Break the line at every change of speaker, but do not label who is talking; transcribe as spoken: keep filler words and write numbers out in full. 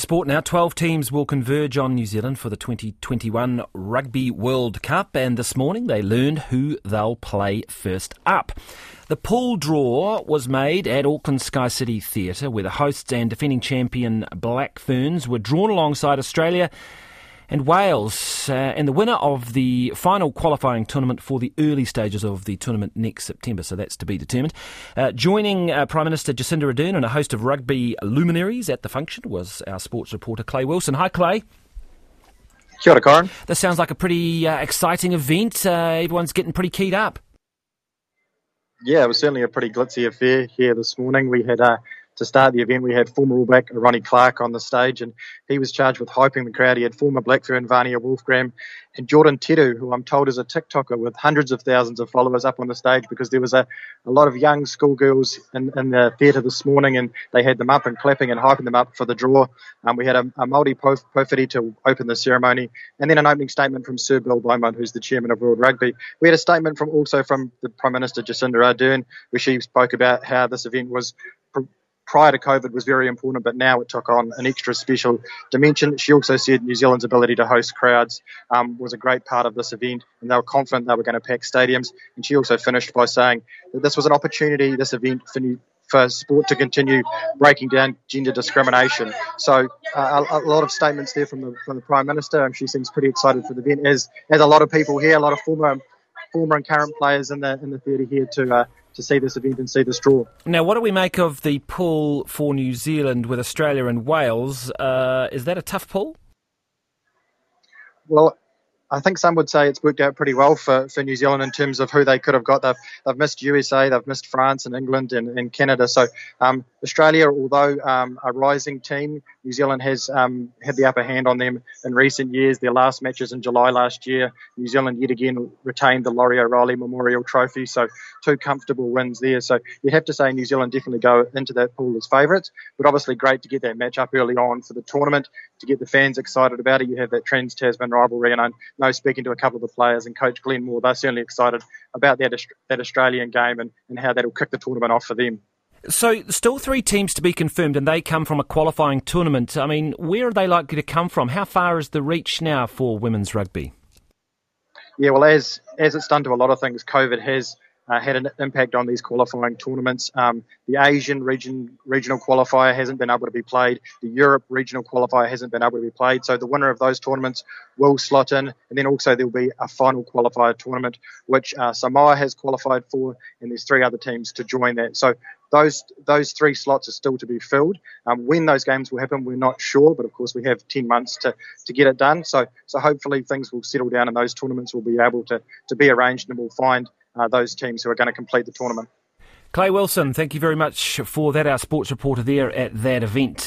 sport now. twelve teams will converge on New Zealand for the twenty twenty-one Rugby World Cup, and this morning they learned who they'll play first up. The pool draw was made at Auckland Sky City Theatre, where the hosts and defending champion Black Ferns were drawn alongside Australia and Wales, uh, and the winner of the final qualifying tournament for the early stages of the tournament next September, so that's to be determined. Uh, joining uh, Prime Minister Jacinda Ardern and a host of rugby luminaries at the function was our sports reporter Clay Wilson. Hi, Clay.
Kia ora, Corin.
This sounds like a pretty uh, exciting event. Uh, everyone's getting pretty keyed up.
Yeah, it was certainly a pretty glitzy affair here this morning. We had, uh, to start the event, we had former All Black Ronnie Clark on the stage, and he was charged with hyping the crowd. He had former Black Fern Vania Wolfgram and Jordan Teru, who I'm told is a TikToker with hundreds of thousands of followers, up on the stage, because there was a, a lot of young schoolgirls in, in the theatre this morning, and they had them up and clapping and hyping them up for the draw. Um, we had a, a Māori pof- pōwhiri to open the ceremony, and then an opening statement from Sir Bill Beaumont, who's the chairman of World Rugby. We had a statement from also from the Prime Minister Jacinda Ardern, where she spoke about how this event was pr- prior to COVID was very important, but now it took on an extra special dimension. She also said New Zealand's ability to host crowds um, was a great part of this event, and they were confident they were going to pack stadiums. And she also finished by saying that this was an opportunity, this event, for New for sport to continue breaking down gender discrimination. So uh, a, a lot of statements there from the from the Prime Minister, and she seems pretty excited for the event, as as a lot of people here, a lot of former former and current players in the in the theatre here to uh, to see this event and see this draw.
Now, what do we make of the pool for New Zealand with Australia and Wales? Uh, is that a tough pool?
Well, I think some would say it's worked out pretty well for, for New Zealand in terms of who they could have got. They've, they've missed U S A, they've missed France and England and, and Canada. So um, Australia, although um, a rising team, New Zealand has um, had the upper hand on them in recent years. Their last matches in July last year, New Zealand yet again retained the Laurie O'Reilly Memorial Trophy. So two comfortable wins there. So you'd have to say New Zealand definitely go into that pool as favourites. But obviously great to get that match up early on for the tournament, to get the fans excited about it. You have that Trans-Tasman rivalry, and I know speaking to a couple of the players and Coach Glenn Moore, they're certainly excited about that, that Australian game and, and how that'll kick the tournament off for them.
So still three teams to be confirmed, and they come from a qualifying tournament. I mean, where are they likely to come from? How far is the reach now for women's rugby?
Yeah, well, as as it's done to a lot of things, COVID has Uh, had an impact on these qualifying tournaments. Um, the Asian region regional qualifier hasn't been able to be played. The Europe regional qualifier hasn't been able to be played. So the winner of those tournaments will slot in. And then also there'll be a final qualifier tournament, which uh, Samoa has qualified for, and there's three other teams to join that. So those those three slots are still to be filled. Um, when those games will happen, we're not sure, but of course we have ten months to, to get it done. So so hopefully things will settle down and those tournaments will be able to, to be arranged, and we'll find Uh, those teams who are going to complete the tournament.
Clay Wilson, thank you very much for that, our sports reporter there at that event.